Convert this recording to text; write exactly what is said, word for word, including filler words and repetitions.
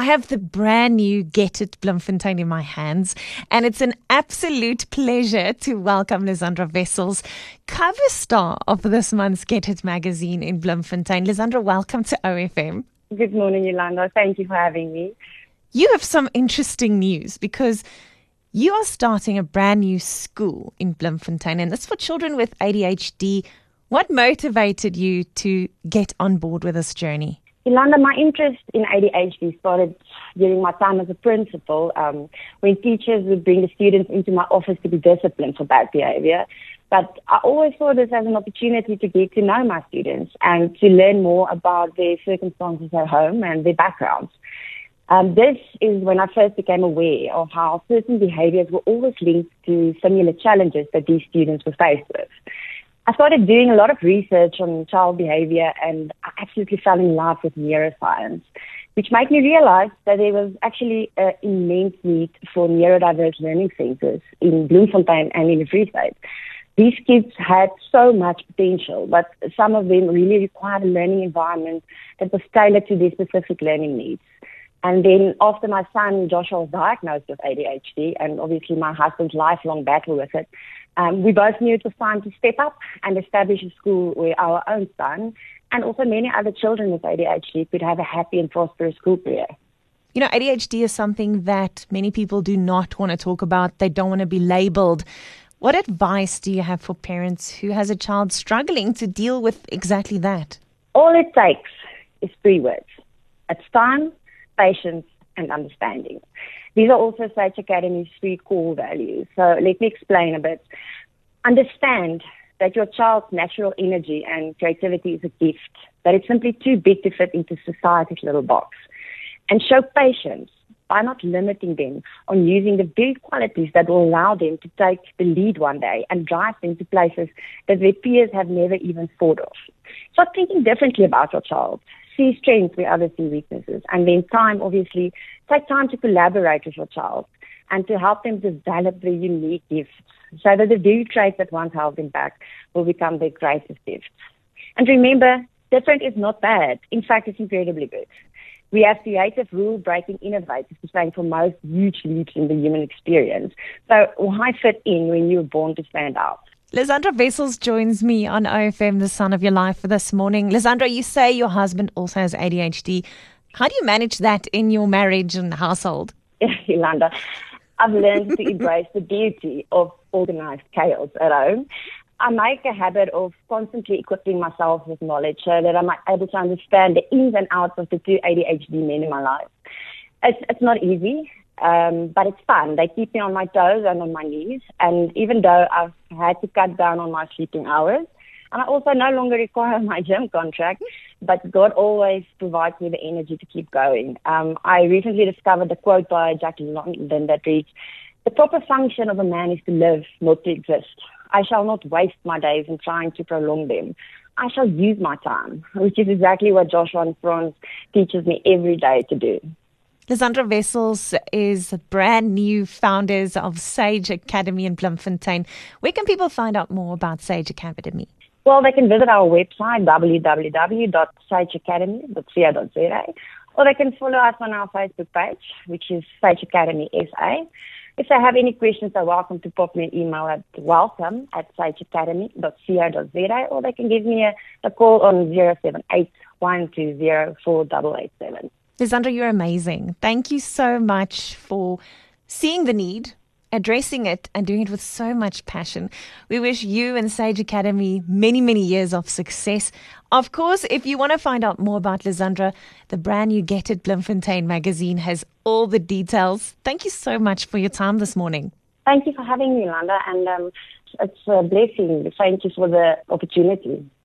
have the brand new Get It Bloemfontein in my hands, and it's an absolute pleasure to welcome Lisandra Wessels, cover star of this month's Get It magazine in Bloemfontein. Lisandra, welcome to O F M. Good morning, Yolanda. Thank you for having me. You have some interesting news because you are starting a brand new school in Bloemfontein, and it's for children with A D H D. What motivated you to get on board with this journey? Yolanda, my interest in A D H D started during my time as a principal, um, when teachers would bring the students into my office to be disciplined for bad behavior. But I always saw this as an opportunity to get to know my students and to learn more about their circumstances at home and their backgrounds. Um, this is when I first became aware of how certain behaviors were always linked to similar challenges that these students were faced with. I started doing a lot of research on child behavior, and I absolutely fell in love with neuroscience, which made me realize that there was actually an immense need for neurodiverse learning centers in Bloemfontein and in the Free State. These kids had so much potential, but some of them really required a learning environment that was tailored to their specific learning needs. And then after my son Joshua was diagnosed with A D H D, and obviously my husband's lifelong battle with it, um, we both knew it was time to step up and establish a school where our own son and also many other children with A D H D could have a happy and prosperous school career. You know, A D H D is something that many people do not want to talk about. They don't want to be labeled. What advice do you have for parents who has a child struggling to deal with exactly that? All it takes is three words. It's time, patience, and understanding. These are also Sage Academy's three core values. So let me explain a bit. Understand that your child's natural energy and creativity is a gift, that it's simply too big to fit into society's little box. And show patience by not limiting them on using the very qualities that will allow them to take the lead one day and drive them to places that their peers have never even thought of. Start thinking differently about your child. See strengths where others see weaknesses. And then time, obviously, take time to collaborate with your child and to help them develop their unique gifts so that the very traits that once held them back will become their greatest gifts. And remember, different is not bad. In fact, it's incredibly good. We have creative, rule-breaking innovators to stand for most huge leaps in the human experience. So why fit in when you were born to stand out? Lisandra Wessels joins me on O F M, The Sun of Your Life, for this morning. Lisandra, you say your husband also has A D H D. How do you manage that in your marriage and household? Yolanda, I've learned to embrace the beauty of organized chaos at home. I make a habit of constantly equipping myself with knowledge so that I'm able to understand the ins and outs of the two A D H D men in my life. It's, it's not easy. Um, but it's fun. They keep me on my toes and on my knees. And even though I've had to cut down on my sleeping hours, and I also no longer require my gym contract, but God always provides me the energy to keep going. Um, I recently discovered the quote by Jack London that reads, "The proper function of a man is to live, not to exist. I shall not waste my days in trying to prolong them. I shall use my time," which is exactly what Joshua and Franz teaches me every day to do. Lisandra Wessels is brand new founders of Sage Academy in Bloemfontein. Where can people find out more about Sage Academy? Well, they can visit our website, w w w dot sage academy dot co dot z a, or they can follow us on our Facebook page, which is Sage Academy S A. If they have any questions, they're welcome to pop me an email at welcome at sage academy dot co dot z a, or they can give me a, a call on zero seven eight, one two zero, four eight eight seven. Lisandra, you're amazing. Thank you so much for seeing the need, addressing it, and doing it with so much passion. We wish you and Sage Academy many, many years of success. Of course, if you want to find out more about Lisandra, the brand new Get It Bloemfontein magazine has all the details. Thank you so much for your time this morning. Thank you for having me, Yolanda, and um, it's a blessing. Thank you for the opportunity.